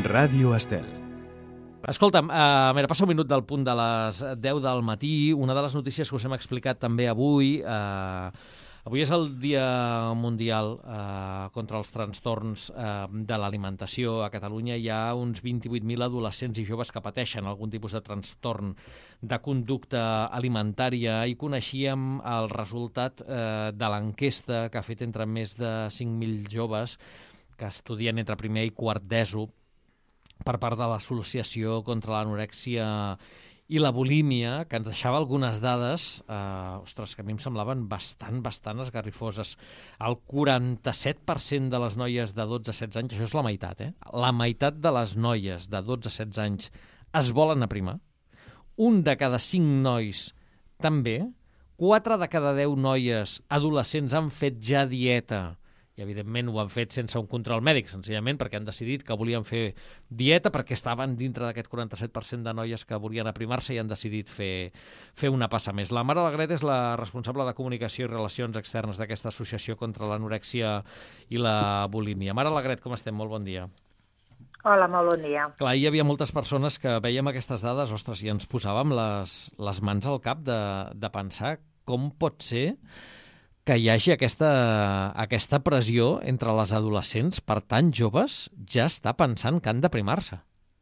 Ràdio Estel. Escolta'm, mira, passa un minut del punt de les 10 del matí. Una de les notícies que us hem explicat també avui, avui és el Dia Mundial contra els trastorns de l'alimentació. A Catalunya hi ha uns 28.000 adolescents i joves que pateixen algun tipus de trastorn de conducta alimentària i coneixíem el resultat de l'enquesta que ha fet entre més de 5.000 joves que estudien entre primer i quart d'ESO per part de l'Associació contra l'Anorèxia i la Bulímia, que ens deixava algunes dades, que a mi em semblaven bastant esgarrifoses. El 47% de les noies de 12 a 16 anys, això és la meitat, la meitat de les noies de 12 a 16 anys es volen aprimar. Un de cada 5 nois també. 4 de cada 10 noies adolescents han fet ja dieta i, evidentment, ho han fet sense un control mèdic, senzillament perquè han decidit que volien fer dieta, perquè estaven dintre d'aquest 47% de noies que volien aprimar-se i han decidit fer una passa més. La Mara Alegret és la responsable de comunicació i relacions externes d'aquesta associació contra l'anorèxia i la bulímia. Mara Alegret, com estem? Molt bon dia. Hola, molt bon dia. Clar, hi havia moltes persones que veiem aquestes dades, i ens posàvem les mans al cap de pensar com pot ser que hi hagi aquesta pressió entre les adolescents per tant joves ja està pensant que han d'aprimar-se.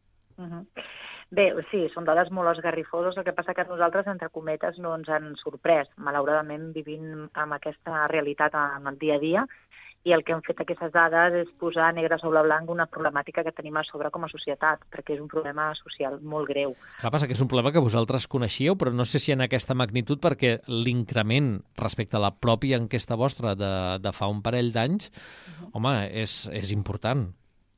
Bé, sí, són dades molt esgarrifoses. El que passa que nosaltres, entre cometes, no ens han sorprès. Malauradament vivim amb aquesta realitat en el dia a dia i el que han fet aquestes dades és posar negre sobre blanc una problemàtica que tenim a sobre com a societat, perquè és un problema social molt greu. Clar, passa que és un problema que vosaltres coneixíeu, però no sé si en aquesta magnitud, perquè l'increment respecte a la pròpia enquesta vostra de fa un parell d'anys, home, és important.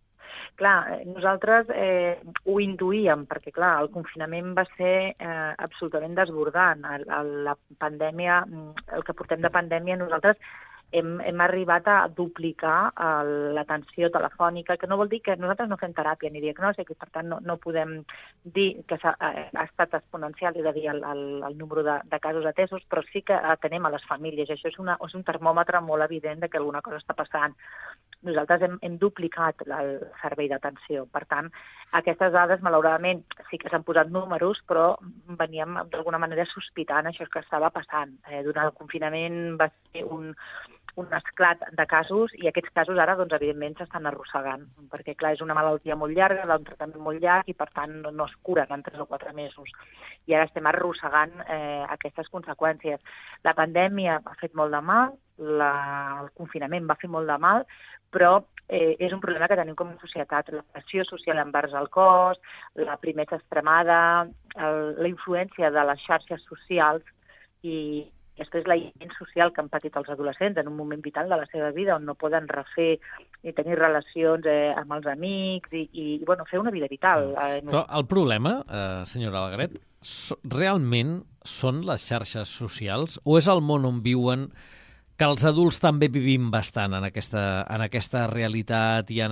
Clar, nosaltres ho intuïem, perquè clar, el confinament va ser absolutament desbordant. La pandèmia, el que portem de pandèmia, nosaltres hem arribat a duplicar l'atenció telefònica, que no vol dir que nosaltres no fem teràpia ni diagnòstic, i per tant no podem dir que ha estat exponencial, és a dir, el número de casos atesos, però sí que atenem a les famílies, i això és un termòmetre molt evident de que alguna cosa està passant. Nosaltres hem duplicat el servei d'atenció. Per tant, aquestes dades, malauradament, sí que s'han posat números, però veníem d'alguna manera sospitant això que estava passant. Durant el confinament va ser un esclat de casos i aquests casos ara, doncs, evidentment, s'estan arrossegant, perquè, clar, és una malaltia molt llarga, d'un tractament molt llarg i, per tant, no es curen en 3 o 4 mesos. I ara estem arrossegant aquestes conseqüències. La pandèmia ha fet molt de mal, el confinament va fer molt de mal, però és un problema que tenim com a societat. La pressió social envers el cos, la primesa extremada, la influència de les xarxes socials i després l'aïllament social que han patit els adolescents en un moment vital de la seva vida on no poden refer ni tenir relacions amb els amics i fer una vida vital. Però el problema, senyora Alegret, realment són les xarxes socials o és el món on viuen que els adults també vivim bastant en aquesta realitat i en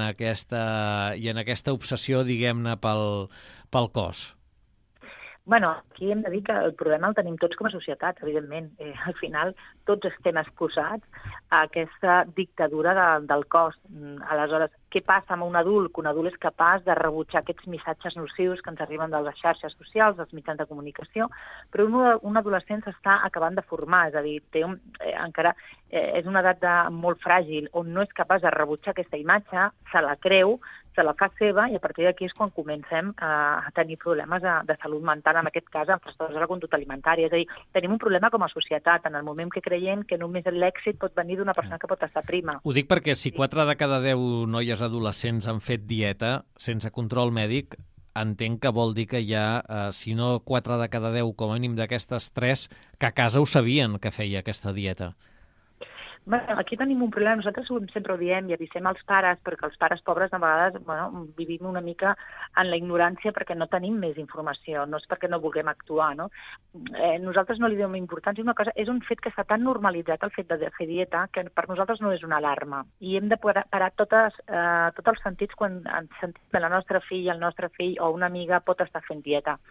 aquesta obsessió, diguem-ne, pel cos? Bueno, aquí hem de dir que el problema el tenim tots com a societat, evidentment. Al final, tots estem exposats a aquesta dictadura del cos. Aleshores, què passa amb un adult? Que un adult és capaç de rebutjar aquests missatges nocius que ens arriben de les xarxes socials, dels mitjans de comunicació, però un adolescent s'està acabant de formar, és a dir, encara és una edat molt fràgil, on no és capaç de rebutjar aquesta imatge, se la creu, se la fa seva i a partir d'aquí és quan comencem a tenir problemes de salut mental, en aquest cas amb trastorns de la conducta alimentària. És a dir, tenim un problema com a societat en el moment que creiem que només l'èxit pot venir d'una persona que pot estar prima. Ho dic perquè si 4 de cada 10 noies adolescents han fet dieta sense control mèdic, entenc que vol dir que hi ha, si no 4 de cada 10, com a mínim d'aquestes 3, que a casa ho sabien que feia aquesta dieta. Bueno, aquí tenim un problema, nosaltres sempre ho diem i avisem als pares, perquè els pares pobres de vegades vivim una mica en la ignorància perquè no tenim més informació, no és perquè no vulguem actuar, no? Nosaltres no li donem importància, és un fet que està tan normalitzat el fet de fer dieta que per nosaltres no és una alarma i hem de parar tots els sentits quan ens sentim que la nostra filla, el nostre fill o una amiga pot estar fent dieta.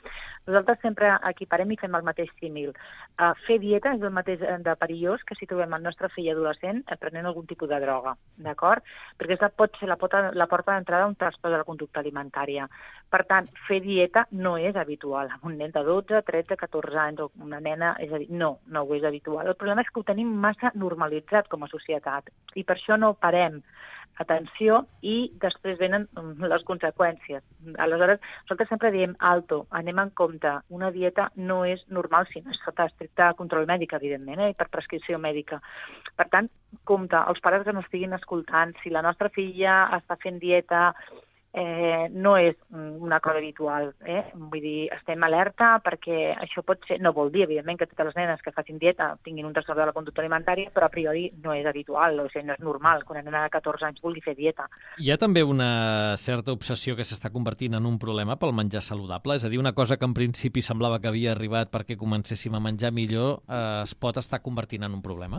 Nosaltres sempre equiparem i fem el mateix símil. Fer dieta és el mateix de perillós que si trobem el nostre fill adolescent prenent algun tipus de droga, d'acord? Perquè pot ser la porta d'entrada a un trastorn de la conducta alimentària. Per tant, fer dieta no és habitual. Amb un nen de 12, 13, 14 anys o una nena, és a dir, no ho és habitual. El problema és que ho tenim massa normalitzat com a societat i per això no parem atenció i després venen les conseqüències. Aleshores, nosaltres sempre diem alto, anem en compte. Una dieta no és normal si no és sota estricte control mèdic, evidentment, i per prescripció mèdica. Per tant, compte, els pares que no estiguin escoltant, si la nostra filla està fent dieta, no és una cosa habitual. Vull dir, estem alerta perquè això pot ser, no vol dir, evidentment, que totes les nenes que facin dieta tinguin un trastorn de la conducta alimentària, però a priori no és habitual, o sigui, no és normal que una nena de 14 anys vulgui fer dieta. Hi ha també una certa obsessió que s'està convertint en un problema pel menjar saludable? És a dir, una cosa que en principi semblava que havia arribat perquè comencéssim a menjar millor, es pot estar convertint en un problema?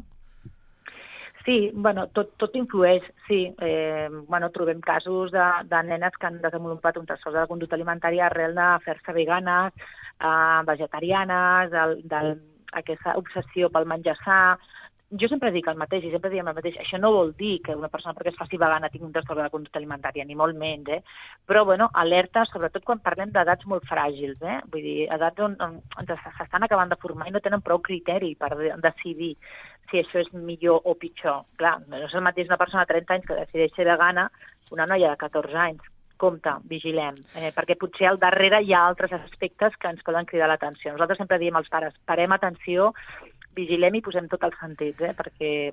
Sí, tot influeix, sí. Trobem casos de nenes que han desenvolupat un trastorn de la conducta alimentària arrel de fer-se veganes, vegetarianes, aquesta obsessió pel menjar sa. Jo sempre dic el mateix i sempre diem el mateix. Això no vol dir que una persona perquè es faci vegana tingui un trastorn de la conducta alimentària, ni molt menys, Però, alerta, sobretot quan parlem d'edats molt fràgils, Vull dir, edats on s'estan acabant de formar i no tenen prou criteri per decidir si això és millor o pitjor. Clar, no és el mateix una persona de 30 anys que decideix ser vegana que una noia de 14 anys. Compte, vigilem, perquè potser al darrere hi ha altres aspectes que ens poden cridar l'atenció. Nosaltres sempre diem als pares, parem atenció, vigilem i posem tot els sentits, perquè,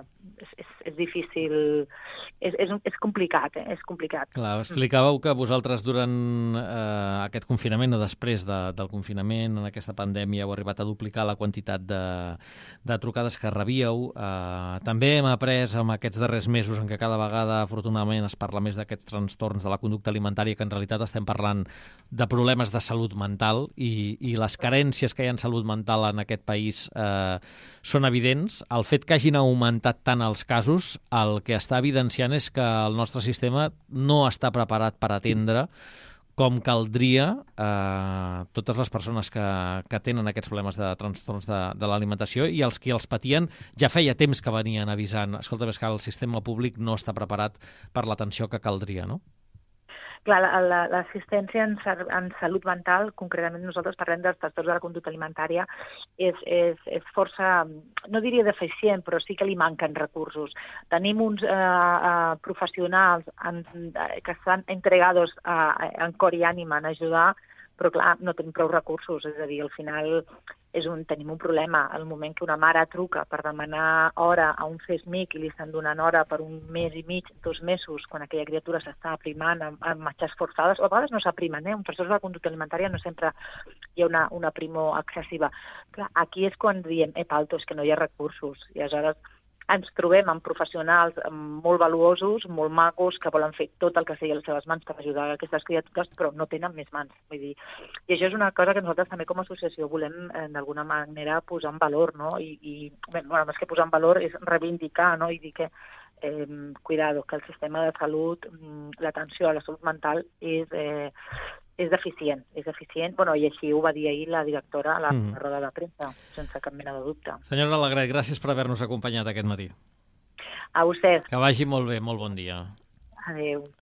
és difícil, és complicat, és complicat. Clar, explicàveu que vosaltres durant aquest confinament o després del confinament, en aquesta pandèmia, heu arribat a duplicar la quantitat de trucades que rebíeu. També hem après amb aquests darrers mesos en què cada vegada, afortunadament, es parla més d'aquests trastorns de la conducta alimentària, que en realitat estem parlant de problemes de salut mental i les carències que hi ha en salut mental en aquest país són evidents. El fet que hagin augmentat tant els casos, el que està evidenciant és que el nostre sistema no està preparat per atendre com caldria totes les persones que tenen aquests problemes de trastorns de l'alimentació i els que els patien ja feia temps que venien avisant. Escolta, és que el sistema públic no està preparat per l'atenció que caldria, no? Clar, l'assistència en salut mental, concretament nosaltres parlem dels trastorns de la conducta alimentària, és força, no diria deficient, però sí que li manquen recursos. Tenim uns professionals que estan entregats en cor i ànima en ajudar, però clar, no tenim prou recursos, és a dir, al final tenim un problema. Al moment que una mare truca per demanar hora a un CESMIC i li estan donant hora per un mes i mig, 2 mesos, quan aquella criatura s'està aprimant amb marxes forçades, o a vegades no s'aprimen, un trastorn de la conducta alimentària no sempre hi ha una primor excessiva. Clar, aquí és quan diem, és que no hi ha recursos, i aleshores ens trobem amb professionals molt valuosos, molt macos, que volen fer tot el que sigui a les seves mans per ajudar aquestes criatures, però no tenen més mans. Vull dir, i això és una cosa que nosaltres també com a associació volem d'alguna manera posar en valor, no? Més que posar en valor és reivindicar, no? I dir que cuidado, que el sistema de salut, l'atenció a la salut mental és deficient. I així ho va dir ahir la directora a la roda de premsa, sense cap mena de dubte. Senyora Alegret, gràcies per haver-nos acompanyat aquest matí. A vostès. Que vagi molt bé, molt bon dia. Adéu.